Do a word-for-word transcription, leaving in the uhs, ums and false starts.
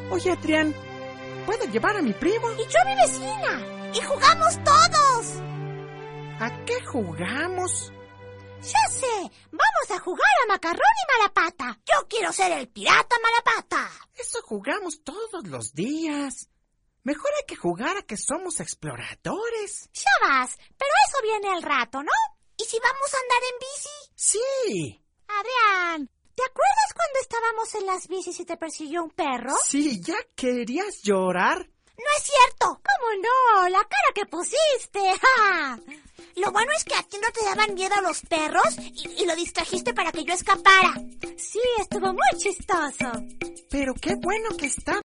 Oye, Adrián, ¿puedo llevar a mi primo? Y yo a mi vecina. Y jugamos todos. ¿A qué jugamos? Ya sé, vamos a jugar a Macarrón y Malapata. Yo quiero ser el pirata Malapata. Eso jugamos todos los días. Mejor hay que jugar a que somos exploradores. Ya vas, pero eso viene al rato, ¿no? ¿Y si vamos a andar en bici? Sí. Adrián, ¿te acuerdas cuando estábamos en las bicis y te persiguió un perro? Sí, ¿ya querías llorar? No es cierto. ¿Cómo no? La cara que pusiste. ¡Ja! Lo bueno es que a ti no te daban miedo a los perros y, y lo distrajiste para que yo escapara. Sí, estuvo muy chistoso. Pero qué bueno que está